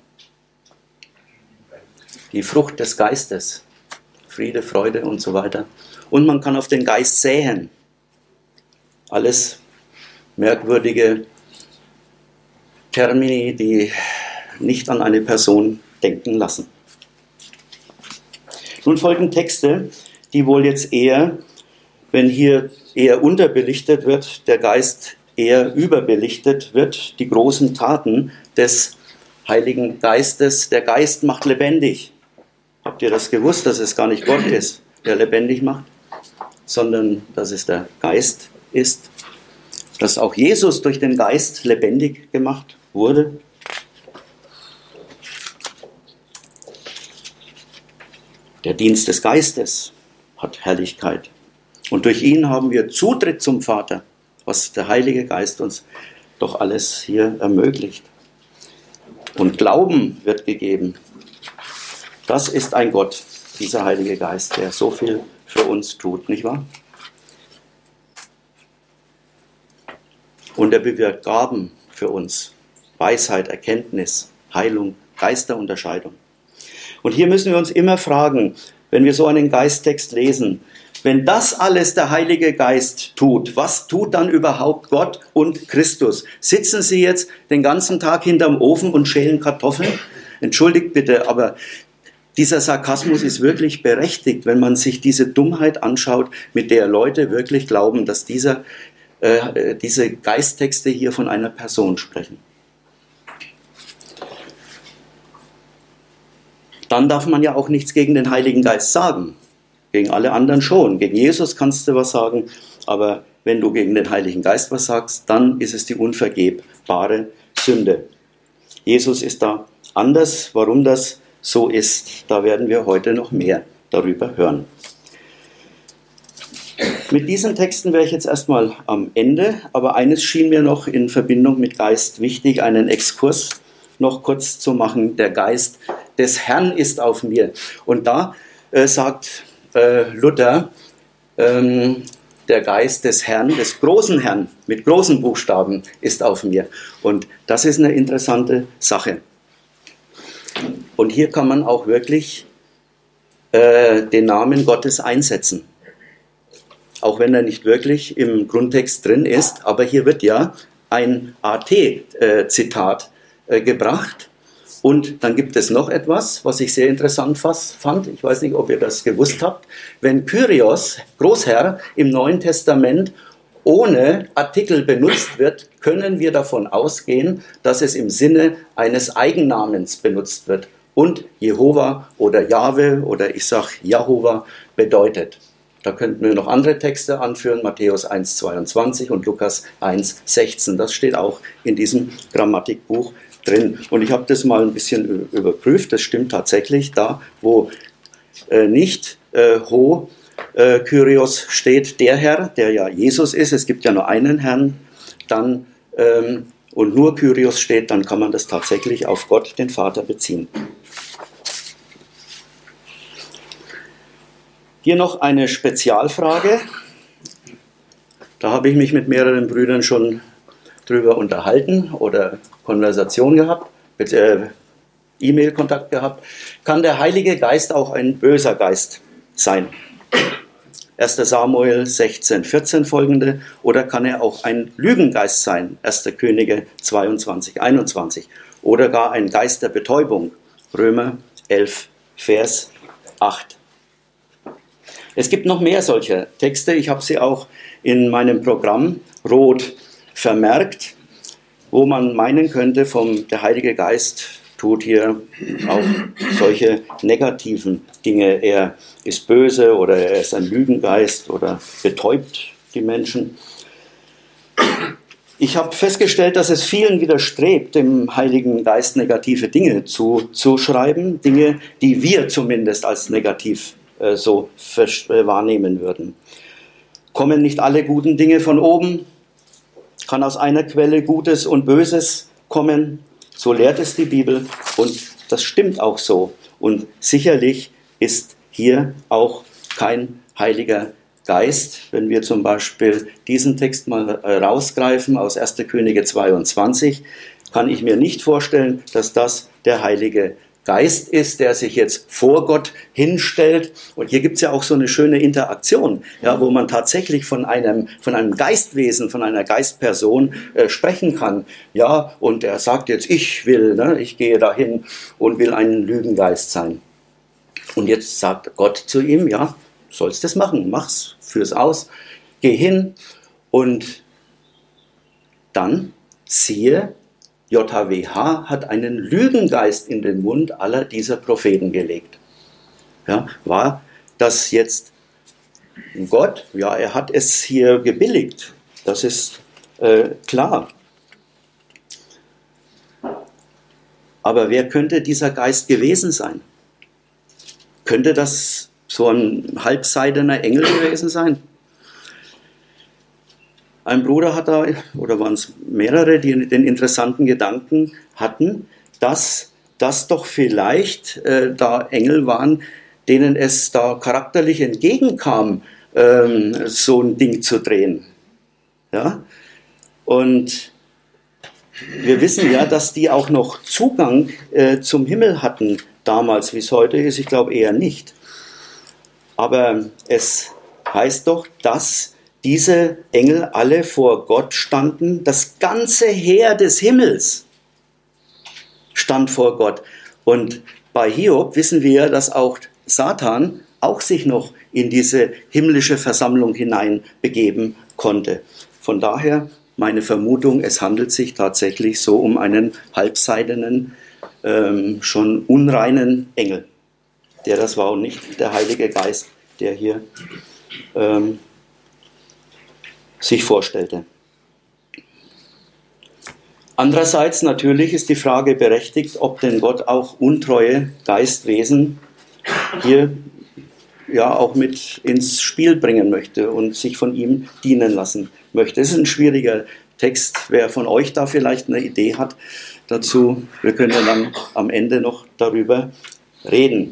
A: Die Frucht des Geistes. Friede, Freude und so weiter. Und man kann auf den Geist säen. Alles merkwürdige Termini, die nicht an eine Person denken lassen. Nun folgen Texte, die wohl jetzt eher, wenn hier eher unterbelichtet wird, der Geist eher überbelichtet wird, die großen Taten des Heiligen Geistes. Der Geist macht lebendig. Habt ihr das gewusst, dass es gar nicht Gott ist, der lebendig macht, sondern dass es der Geist ist? Dass auch Jesus durch den Geist lebendig gemacht wurde? Der Dienst des Geistes hat Herrlichkeit. Und durch ihn haben wir Zutritt zum Vater, was der Heilige Geist uns doch alles hier ermöglicht. Und Glauben wird gegeben. Das ist ein Gott, dieser Heilige Geist, der so viel für uns tut, nicht wahr? Und er bewirkt Gaben für uns. Weisheit, Erkenntnis, Heilung, Geisterunterscheidung. Und hier müssen wir uns immer fragen, wenn wir so einen Geisttext lesen, Wenn das alles der Heilige Geist tut, was tut dann überhaupt Gott und Christus? Sitzen Sie jetzt den ganzen Tag hinterm Ofen und schälen Kartoffeln? Entschuldigt bitte, aber dieser Sarkasmus ist wirklich berechtigt, wenn man sich diese Dummheit anschaut, mit der Leute wirklich glauben, dass dieser, äh, diese Geisttexte hier von einer Person sprechen. Dann darf man ja auch nichts gegen den Heiligen Geist sagen. Gegen alle anderen schon. Gegen Jesus kannst du was sagen, aber wenn du gegen den Heiligen Geist was sagst, dann ist es die unvergebbare Sünde. Jesus ist da anders. Warum das so ist, da werden wir heute noch mehr darüber hören. Mit diesen Texten wäre ich jetzt erstmal am Ende, aber eines schien mir noch in Verbindung mit Geist wichtig, einen Exkurs noch kurz zu machen. Der Geist des Herrn ist auf mir. Und da äh, sagt äh, Luther, ähm, der Geist des Herrn, des großen Herrn, mit großen Buchstaben, ist auf mir. Und das ist eine interessante Sache. Und hier kann man auch wirklich äh, den Namen Gottes einsetzen. Auch wenn er nicht wirklich im Grundtext drin ist, aber hier wird ja ein A T-Zitat äh, gebracht. Und dann gibt es noch etwas, was ich sehr interessant fand. Ich weiß nicht, ob ihr das gewusst habt. Wenn Kyrios, Großherr, im Neuen Testament ohne Artikel benutzt wird, können wir davon ausgehen, dass es im Sinne eines Eigennamens benutzt wird und Jehova oder Jahwe oder ich sage Jahova bedeutet. Da könnten wir noch andere Texte anführen, Matthäus eins zweiundzwanzig und Lukas eins sechzehn. Das steht auch in diesem Grammatikbuch drin. Und ich habe das mal ein bisschen überprüft. Das stimmt tatsächlich. Da, wo äh, nicht äh, Ho äh, Kyrios steht, der Herr, der ja Jesus ist, es gibt ja nur einen Herrn, dann ähm, und nur Kyrios steht, dann kann man das tatsächlich auf Gott, den Vater, beziehen. Hier noch eine Spezialfrage. Da habe ich mich mit mehreren Brüdern schon drüber unterhalten oder Konversation gehabt, mit äh, E-Mail-Kontakt gehabt. Kann der Heilige Geist auch ein böser Geist sein? erster Samuel sechzehn, vierzehn folgende. Oder kann er auch ein Lügengeist sein? erster Könige zweiundzwanzig, einundzwanzig. Oder gar ein Geist der Betäubung? Römer elf, Vers acht. Es gibt noch mehr solcher Texte. Ich habe sie auch in meinem Programm rot vermerkt, wo man meinen könnte, vom, der Heilige Geist tut hier auch solche negativen Dinge. Er ist böse oder er ist ein Lügengeist oder betäubt die Menschen. Ich habe festgestellt, dass es vielen widerstrebt, dem Heiligen Geist negative Dinge zuzuschreiben, Dinge, die wir zumindest als negativ äh, so äh, wahrnehmen würden. Kommen nicht alle guten Dinge von oben? Kann aus einer Quelle Gutes und Böses kommen? So lehrt es die Bibel und das stimmt auch so. Und sicherlich ist hier auch kein Heiliger Geist. Wenn wir zum Beispiel diesen Text mal rausgreifen aus erster Könige zweiundzwanzig, kann ich mir nicht vorstellen, dass das der Heilige Geist ist, der sich jetzt vor Gott hinstellt. Und hier gibt es ja auch so eine schöne Interaktion, ja, wo man tatsächlich von einem, von einem Geistwesen, von einer Geistperson äh, sprechen kann. Ja, und er sagt jetzt, ich will, ne, ich gehe dahin und will ein Lügengeist sein. Und jetzt sagt Gott zu ihm, ja, sollst das machen, mach's, führ's aus, geh hin und dann siehe, J H W H hat einen Lügengeist in den Mund aller dieser Propheten gelegt. Ja, war das jetzt Gott? Ja, er hat es hier gebilligt. Das ist äh, klar. Aber wer könnte dieser Geist gewesen sein? Könnte das so ein halbseidener Engel gewesen sein? Ein Bruder hat da, oder waren es mehrere, die den interessanten Gedanken hatten, dass das doch vielleicht äh, da Engel waren, denen es da charakterlich entgegenkam, ähm, so ein Ding zu drehen. Ja? Und wir wissen ja, dass die auch noch Zugang äh, zum Himmel hatten damals, wie es heute ist. Ich glaube eher nicht. Aber es heißt doch, dass diese Engel alle vor Gott standen. Das ganze Heer des Himmels stand vor Gott. Und bei Hiob wissen wir, dass auch Satan auch sich noch in diese himmlische Versammlung hinein begeben konnte. Von daher meine Vermutung, es handelt sich tatsächlich so um einen halbseidenen, ähm, schon unreinen Engel, der das war und nicht der Heilige Geist, der hier ähm, sich vorstellte. Andererseits natürlich ist die Frage berechtigt, ob denn Gott auch untreue Geistwesen hier ja auch mit ins Spiel bringen möchte und sich von ihm dienen lassen möchte. Das ist ein schwieriger Text. Wer von euch da vielleicht eine Idee hat dazu, wir können dann am Ende noch darüber reden.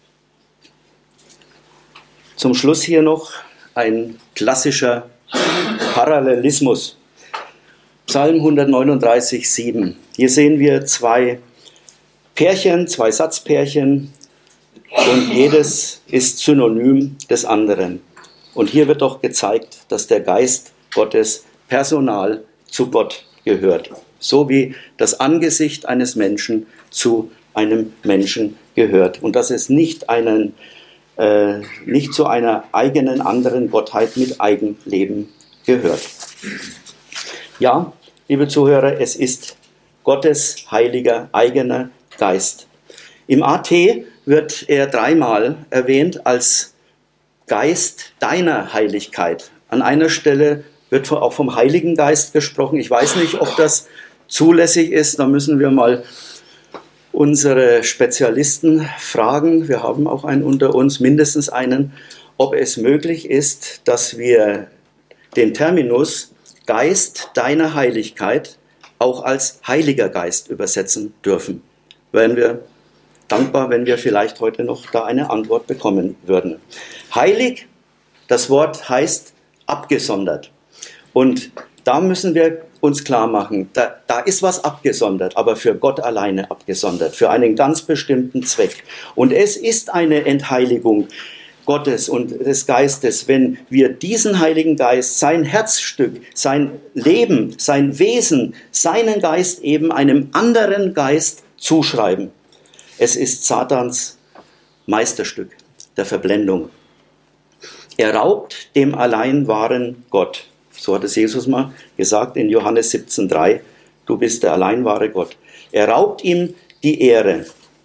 A: Zum Schluss hier noch ein klassischer Parallelismus. Psalm hundertneununddreißig, sieben. Hier sehen wir zwei Pärchen, zwei Satzpärchen und jedes ist synonym des anderen. Und hier wird doch gezeigt, dass der Geist Gottes personal zu Gott gehört. So wie das Angesicht eines Menschen zu einem Menschen gehört. Und dass es nicht, einen, äh, nicht zu einer eigenen anderen Gottheit mit Eigenleben gehört. Ja, liebe Zuhörer, es ist Gottes heiliger, eigener Geist. Im A T wird er dreimal erwähnt als Geist deiner Heiligkeit. An einer Stelle wird auch vom Heiligen Geist gesprochen. Ich weiß nicht, ob das zulässig ist. Da müssen wir mal unsere Spezialisten fragen. Wir haben auch einen unter uns, mindestens einen, ob es möglich ist, dass wir den Terminus Geist deiner Heiligkeit auch als Heiliger Geist übersetzen dürfen. Wären wir dankbar, wenn wir vielleicht heute noch da eine Antwort bekommen würden. Heilig, das Wort heißt abgesondert. Und da müssen wir uns klar machen, da, da ist was abgesondert, aber für Gott alleine abgesondert, für einen ganz bestimmten Zweck. Und es ist eine Entheiligung Gottes und des Geistes, wenn wir diesen Heiligen Geist, sein Herzstück, sein Leben, sein Wesen, seinen Geist eben einem anderen Geist zuschreiben. Es ist Satans Meisterstück der Verblendung. Er raubt dem allein wahren Gott. So hat es Jesus mal gesagt in Johannes siebzehn, drei. Du bist der allein wahre Gott. Er raubt ihm die Ehre.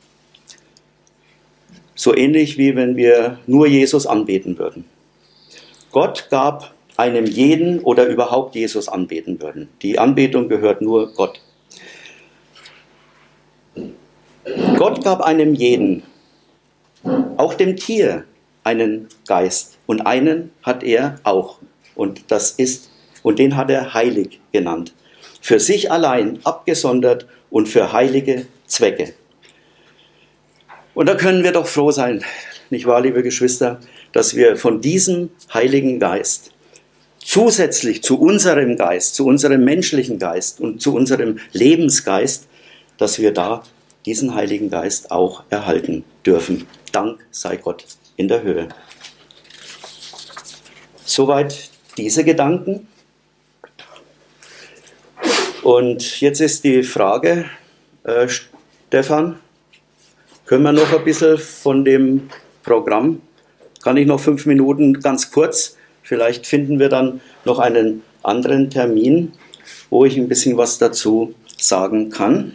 A: So ähnlich wie wenn wir nur Jesus anbeten würden. Gott gab einem jeden oder überhaupt Jesus anbeten würden. Die Anbetung gehört nur Gott. Gott gab einem jeden, auch dem Tier, einen Geist. Und einen hat er auch. Und das ist, und den hat er heilig genannt. Für sich allein abgesondert und für heilige Zwecke. Und da können wir doch froh sein, nicht wahr, liebe Geschwister, dass wir von diesem Heiligen Geist zusätzlich zu unserem Geist, zu unserem menschlichen Geist und zu unserem Lebensgeist, dass wir da diesen Heiligen Geist auch erhalten dürfen. Dank sei Gott in der Höhe. Soweit diese Gedanken. Und jetzt ist die Frage, äh, Stefan, können wir noch ein bisschen von dem Programm, kann ich noch fünf Minuten ganz kurz, vielleicht finden wir dann noch einen anderen Termin, wo ich ein bisschen was dazu sagen kann.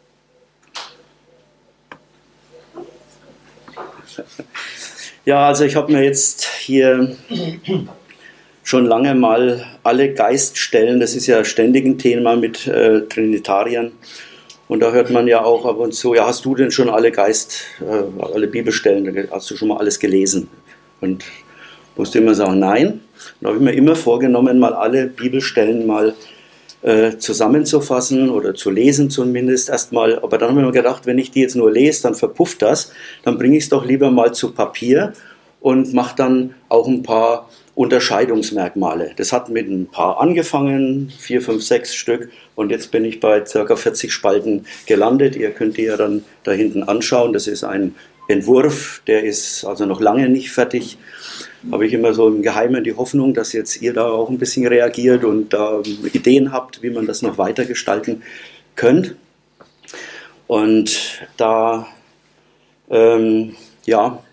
A: Ja, also ich habe mir jetzt hier schon lange mal alle Geiststellen, das ist ja ständig ein Thema mit äh, Trinitariern, und da hört man ja auch ab und zu, ja, hast du denn schon alle Geist, äh, alle Bibelstellen, hast du schon mal alles gelesen? Und musste immer sagen, nein. Und da habe ich mir immer vorgenommen, mal alle Bibelstellen mal äh, zusammenzufassen oder zu lesen zumindest erstmal. Aber dann habe ich mir gedacht, wenn ich die jetzt nur lese, dann verpufft das. Dann bringe ich es doch lieber mal zu Papier und mache dann auch ein paar Unterscheidungsmerkmale. Das hat mit ein paar angefangen, vier, fünf, sechs Stück, und jetzt bin ich bei ca. vierzig Spalten gelandet. Ihr könnt die ja dann da hinten anschauen. Das ist ein Entwurf, der ist also noch lange nicht fertig. Habe ich immer so im Geheimen die Hoffnung, dass jetzt ihr da auch ein bisschen reagiert und da Ideen habt, wie man das noch weiter gestalten könnt. Und da, ähm, ja,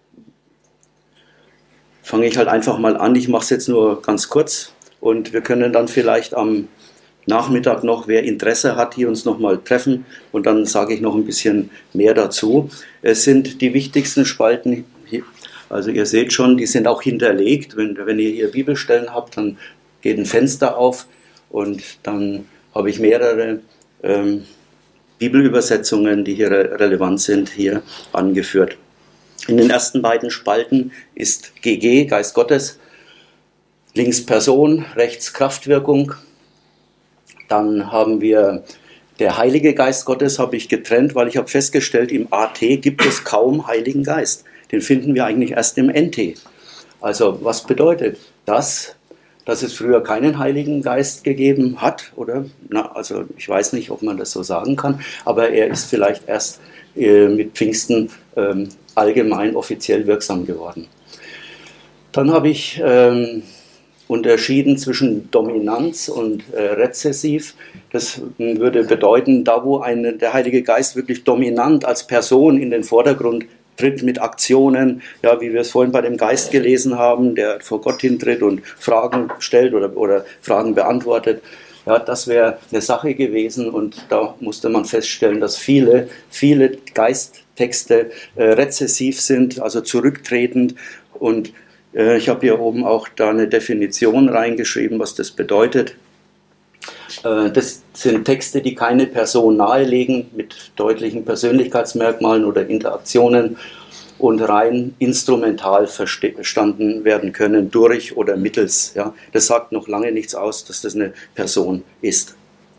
A: fange ich halt einfach mal an. Ich mache es jetzt nur ganz kurz und wir können dann vielleicht am Nachmittag noch, wer Interesse hat, hier uns nochmal treffen und dann sage ich noch ein bisschen mehr dazu. Es sind die wichtigsten Spalten hier. Also ihr seht schon, die sind auch hinterlegt. Wenn, wenn ihr hier Bibelstellen habt, dann geht ein Fenster auf und dann habe ich mehrere ähm, Bibelübersetzungen, die hier re- relevant sind, hier angeführt. In den ersten beiden Spalten ist G G, Geist Gottes, links Person, rechts Kraftwirkung. Dann haben wir der Heilige Geist Gottes, habe ich getrennt, weil ich habe festgestellt, im A T gibt es kaum Heiligen Geist. Den finden wir eigentlich erst im N T. Also was bedeutet das? Dass es früher keinen Heiligen Geist gegeben hat, oder? Na, also ich weiß nicht, ob man das so sagen kann, aber er ist vielleicht erst äh, mit Pfingsten ähm, allgemein offiziell wirksam geworden. Dann habe ich ähm, unterschieden zwischen Dominanz und äh, Rezessiv. Das äh, würde bedeuten, da wo ein, der Heilige Geist wirklich dominant als Person in den Vordergrund tritt mit Aktionen, ja, wie wir es vorhin bei dem Geist gelesen haben, der vor Gott hintritt und Fragen stellt oder, oder Fragen beantwortet. Ja, das wäre eine Sache gewesen und da musste man feststellen, dass viele, viele Geisttexte äh, rezessiv sind, also zurücktretend und äh, ich habe hier oben auch da eine Definition reingeschrieben, was das bedeutet. Äh, das sind Texte, die keine Person nahelegen, mit deutlichen Persönlichkeitsmerkmalen oder Interaktionen und rein instrumental verstanden werden können, durch oder mittels. Ja. Das sagt noch lange nichts aus, dass das eine Person ist.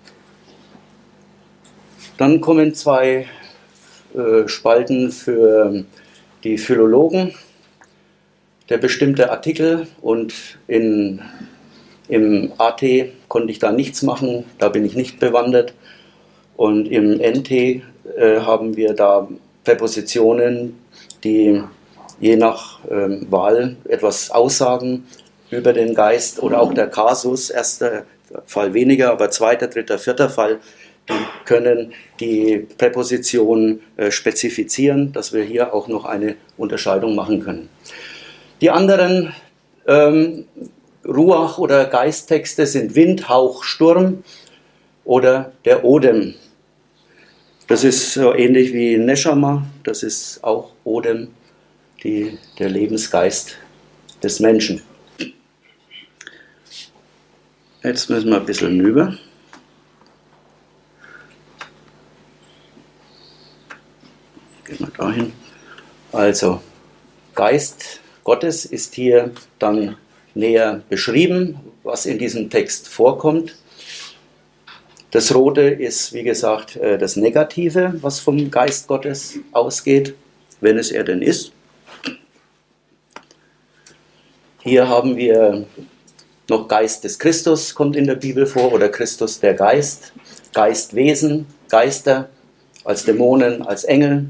A: Dann kommen zwei äh, Spalten für die Philologen. Der bestimmte Artikel und in, im A T konnte ich da nichts machen, da bin ich nicht bewandert. Und im N T äh, haben wir da Präpositionen, die je nach ähm, Wahl etwas aussagen über den Geist oder auch der Kasus, erster Fall weniger, aber zweiter, dritter, vierter Fall, die können die Präposition äh, spezifizieren, dass wir hier auch noch eine Unterscheidung machen können. Die anderen ähm, Ruach- oder Geisttexte sind Wind, Hauch, Sturm oder der Odem. Das ist so ähnlich wie Neshama, das ist auch Odem, die, der Lebensgeist des Menschen. Jetzt müssen wir ein bisschen hinüber. Gehen wir dahin. Also, Geist Gottes ist hier dann näher beschrieben, was in diesem Text vorkommt. Das Rote ist, wie gesagt, das Negative, was vom Geist Gottes ausgeht, wenn es er denn ist. Hier haben wir noch Geist des Christus, kommt in der Bibel vor, oder Christus der Geist, Geistwesen, Geister, als Dämonen, als Engel.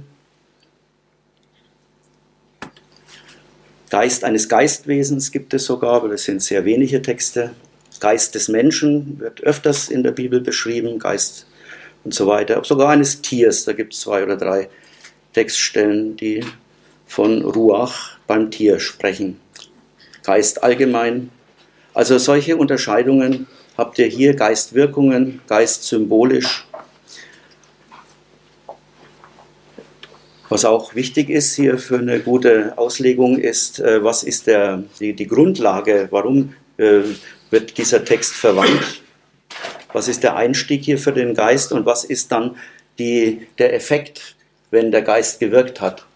A: Geist eines Geistwesens gibt es sogar, aber das sind sehr wenige Texte. Geist des Menschen wird öfters in der Bibel beschrieben, Geist und so weiter. Sogar eines Tiers, da gibt es zwei oder drei Textstellen, die von Ruach beim Tier sprechen. Geist allgemein. Also solche Unterscheidungen habt ihr hier, Geistwirkungen, Geist symbolisch. Was auch wichtig ist hier für eine gute Auslegung ist, was ist der, die, die Grundlage, warum äh, wird dieser Text verwandt, was ist der Einstieg hier für den Geist und was ist dann die, der Effekt, wenn der Geist gewirkt hat.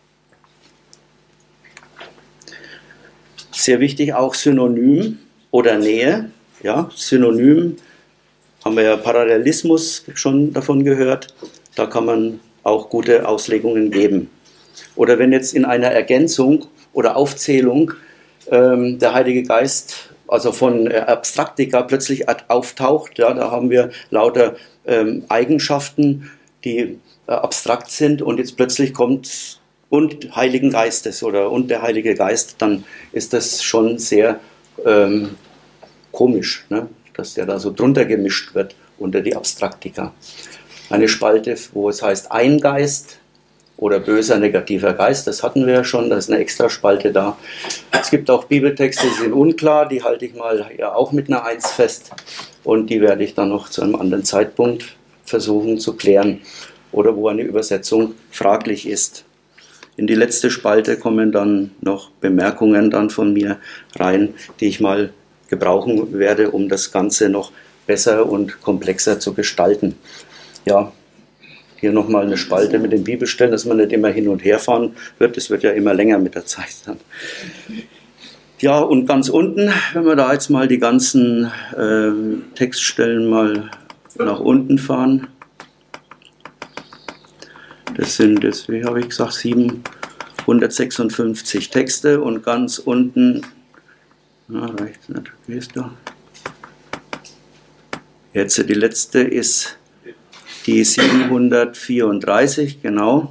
A: Sehr wichtig auch Synonym oder Nähe. Ja, Synonym haben wir ja Parallelismus schon davon gehört, da kann man auch gute Auslegungen geben. Oder wenn jetzt in einer Ergänzung oder Aufzählung ähm, der Heilige Geist, also von äh, Abstraktika plötzlich auftaucht, ja, da haben wir lauter ähm, Eigenschaften, die äh, abstrakt sind und jetzt plötzlich kommt und Heiligen Geistes oder und der Heilige Geist, dann ist das schon sehr ähm, komisch, ne? Dass der da so drunter gemischt wird unter die Abstraktika. Eine Spalte, wo es heißt ein Geist oder böser negativer Geist, das hatten wir ja schon, da ist eine extra Spalte da. Es gibt auch Bibeltexte, die sind unklar, die halte ich mal ja auch mit einer Eins fest und die werde ich dann noch zu einem anderen Zeitpunkt versuchen zu klären oder wo eine Übersetzung fraglich ist. In die letzte Spalte kommen dann noch Bemerkungen dann von mir rein, die ich mal gebrauchen werde, um das Ganze noch besser und komplexer zu gestalten. Ja, hier nochmal eine Spalte mit den Bibelstellen, dass man nicht immer hin und her fahren wird. Das wird ja immer länger mit der Zeit dann. Ja, und ganz unten, wenn wir da jetzt mal die ganzen äh, Textstellen mal nach unten fahren. Das sind jetzt, wie habe ich gesagt, siebenhundertsechsundfünfzig Texte und ganz unten, na, reicht nicht, wie ist da? Jetzt die letzte ist die siebenhundertvierunddreißig, genau.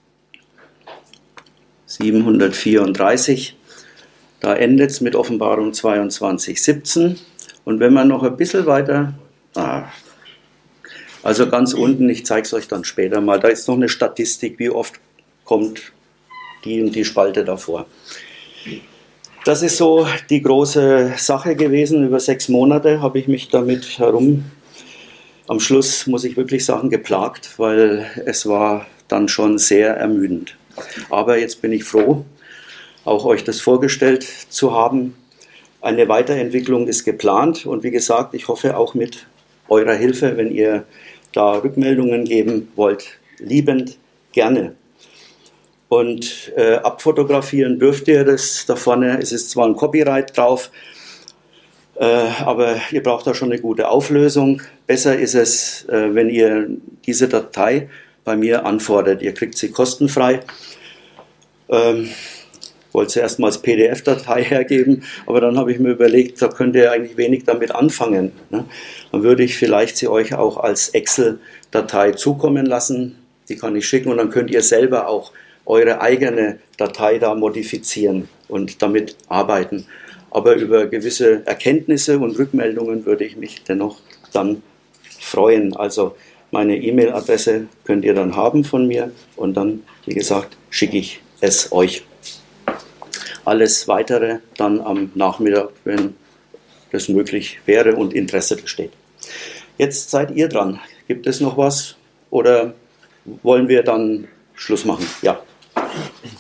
A: siebenhundertvierunddreißig. Da endet es mit Offenbarung zweiundzwanzig, siebzehn. Und wenn man noch ein bisschen weiter, ah, also ganz unten, ich zeige es euch dann später mal, da ist noch eine Statistik, wie oft kommt die und die Spalte davor. Das ist so die große Sache gewesen. Über sechs Monate habe ich mich damit herum. Am Schluss muss ich wirklich sagen, geplagt, weil es war dann schon sehr ermüdend. Aber jetzt bin ich froh, auch euch das vorgestellt zu haben. Eine Weiterentwicklung ist geplant und wie gesagt, ich hoffe auch mit eurer Hilfe, wenn ihr da Rückmeldungen geben wollt, liebend gerne. Und äh, abfotografieren dürft ihr das da vorne. Es ist zwar ein Copyright drauf, äh, aber ihr braucht da schon eine gute Auflösung. Besser ist es, äh, wenn ihr diese Datei bei mir anfordert. Ihr kriegt sie kostenfrei. Ähm, wollte sie erstmal als P D F-Datei hergeben, aber dann habe ich mir überlegt, da könnt ihr eigentlich wenig damit anfangen. Ne? Dann würde ich vielleicht sie euch auch als Excel-Datei zukommen lassen. Die kann ich schicken und dann könnt ihr selber auch eure eigene Datei da modifizieren und damit arbeiten. Aber über gewisse Erkenntnisse und Rückmeldungen würde ich mich dennoch dann freuen. Also meine E-Mail-Adresse könnt ihr dann haben von mir und dann, wie gesagt, schicke ich es euch. Alles Weitere dann am Nachmittag, wenn das möglich wäre und Interesse besteht. Jetzt seid ihr dran. Gibt es noch was oder wollen wir dann Schluss machen? Ja.
C: Ich